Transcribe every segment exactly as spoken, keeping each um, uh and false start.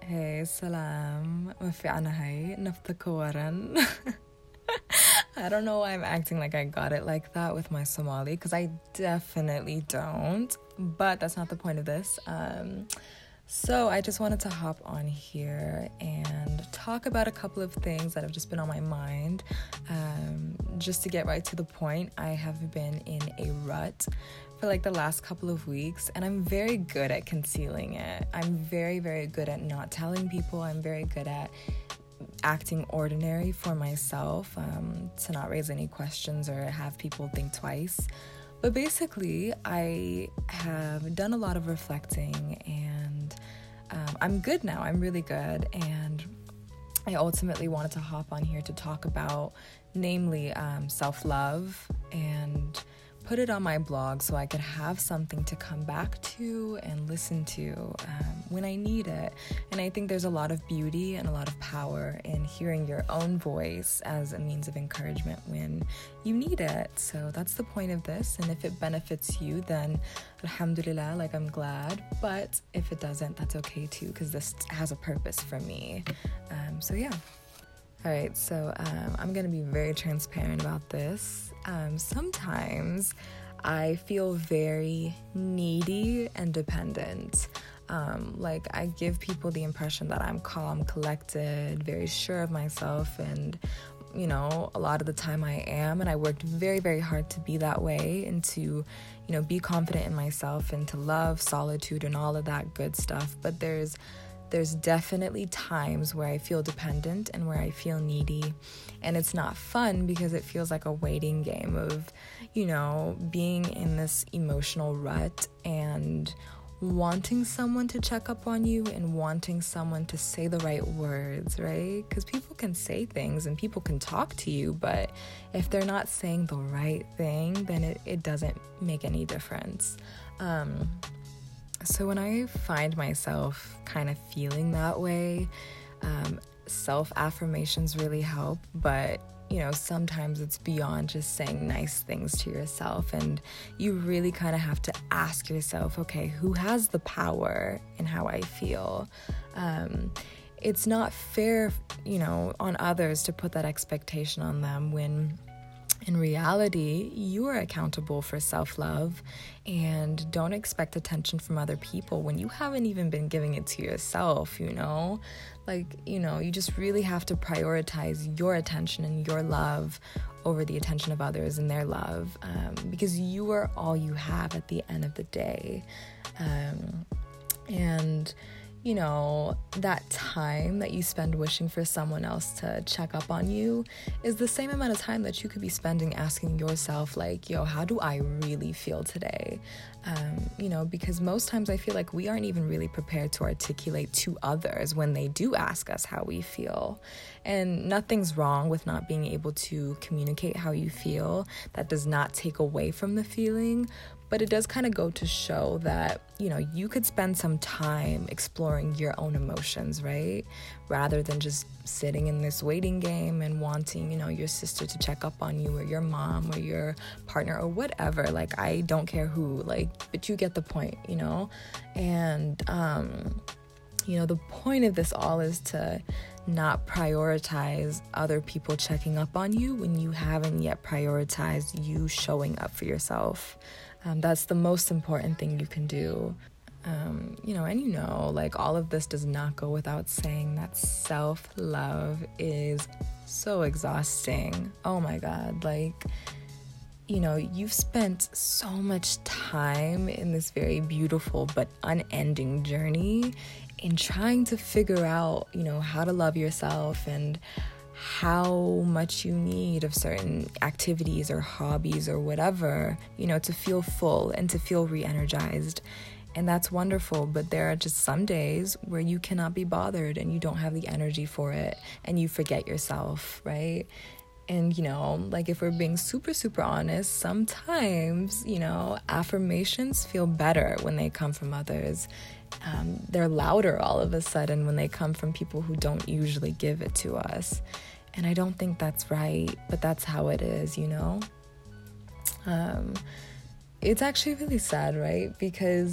Hey, salam. ما في عنا هاي نفتك ورن. I don't know why I'm acting like I got it like that with my Somali, because I definitely don't, but that's not the point of this. Um, so I just wanted to hop on here and talk about a couple of things that have just been on my mind. Um, just to get right to the point, I have been in a rut for like the last couple of weeks, and I'm very good at concealing it. I'm very, very good at not telling people. I'm very good at acting ordinary for myself, um, to not raise any questions or have people think twice. But basically, I have done a lot of reflecting, and um, I'm good now. I'm really good, and I ultimately wanted to hop on here to talk about, namely, um, self-love, and put it on my blog so I could have something to come back to and listen to um, when I need it. And I think there's a lot of beauty and a lot of power in hearing your own voice as a means of encouragement when you need it. So that's the point of this. And if it benefits you, then alhamdulillah, like I'm glad. But if it doesn't, that's okay too, because this has a purpose for me. Um, so yeah. All right, so um, I'm going to be very transparent about this. Um, sometimes I feel very needy and dependent. Um, like I give people the impression that I'm calm, collected, very sure of myself, and you know, a lot of the time I am, and I worked very, very hard to be that way and to, you know, be confident in myself and to love solitude and all of that good stuff. But there's There's definitely times where I feel dependent and where I feel needy, and it's not fun because it feels like a waiting game of, you know, being in this emotional rut and wanting someone to check up on you and wanting someone to say the right words, right? Because people can say things and people can talk to you, but if they're not saying the right thing, then it, it doesn't make any difference. Um, So when I find myself kind of feeling that way, um, self-affirmations really help, but, you know, sometimes it's beyond just saying nice things to yourself, and you really kind of have to ask yourself, okay, who has the power in how I feel? Um, it's not fair, you know, on others to put that expectation on them when in reality, you are accountable for self-love, and don't expect attention from other people when you haven't even been giving it to yourself, you know? Like, you know, you just really have to prioritize your attention and your love over the attention of others and their love, um, because you are all you have at the end of the day. Um, and... you know, that time that you spend wishing for someone else to check up on you is the same amount of time that you could be spending asking yourself, like, yo, how do I really feel today? Um, you know, because most times I feel like we aren't even really prepared to articulate to others when they do ask us how we feel. And nothing's wrong with not being able to communicate how you feel. That does not take away from the feeling, but it does kind of go to show that, you know, you could spend some time exploring your own emotions, right? Rather than just sitting in this waiting game and wanting, you know, your sister to check up on you, or your mom, or your partner, or whatever. Like, I don't care who, like, but you get the point, you know? And, um, you know, the point of this all is to not prioritize other people checking up on you when you haven't yet prioritized you showing up for yourself. Um, that's the most important thing you can do. Um, you know, and you know, like, all of this does not go without saying that self-love is so exhausting. Oh my God. Like, you know, you've spent so much time in this very beautiful but unending journey in trying to figure out, you know, how to love yourself and how much you need of certain activities or hobbies or whatever, you know, to feel full and to feel re-energized. And that's wonderful, but there are just some days where you cannot be bothered and you don't have the energy for it and you forget yourself, right? And, you know, like, if we're being super, super honest, sometimes, you know, affirmations feel better when they come from others. Um, they're louder all of a sudden when they come from people who don't usually give it to us. And I don't think that's right, but that's how it is, you know? Um, it's actually really sad, right? Because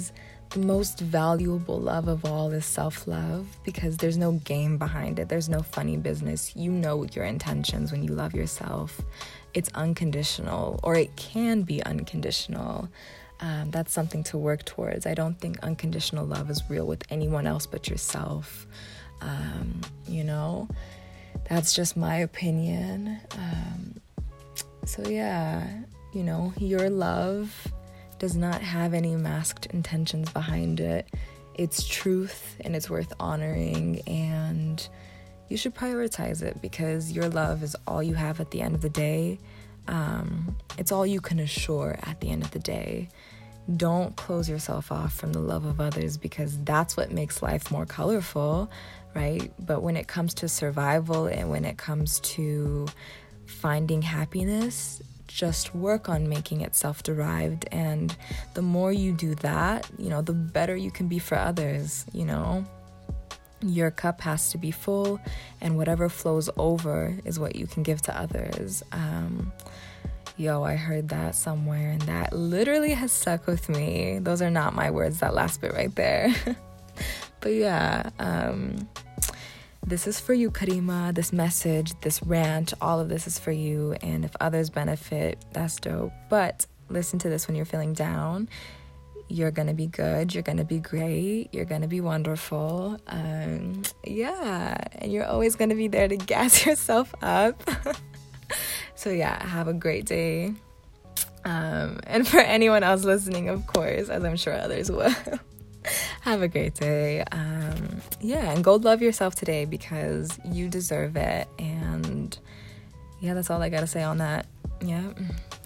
the most valuable love of all is self-love, because there's no game behind it. There's no funny business. You know your intentions when you love yourself. It's unconditional, or it can be unconditional. Um, that's something to work towards. I don't think unconditional love is real with anyone else but yourself. Um, you know, that's just my opinion. Um, so yeah, you know, your love does not have any masked intentions behind it. It's truth, and it's worth honoring, and you should prioritize it, because your love is all you have at the end of the day. Um, it's all you can assure at the end of the day. Don't close yourself off from the love of others, because that's what makes life more colorful, right? But when it comes to survival, and when it comes to finding happiness, just work on making it self-derived. And the more you do that, you know, the better you can be for others. You know, your cup has to be full, and whatever flows over is what you can give to others. Um, yo, I heard that somewhere, and that literally has stuck with me. Those are not my words, that last bit right there. But yeah, um, this is for you, Karima. This message, this rant, all of this is for you. And if others benefit, that's dope. But listen to this when you're feeling down. You're going to be good. You're going to be great. You're going to be wonderful. Um, yeah. And you're always going to be there to gas yourself up. So yeah, have a great day. Um, and for anyone else listening, of course, as I'm sure others will. Have a great day. Um, yeah, and go love yourself today, because you deserve it. And yeah, that's all I gotta say on that. Yeah.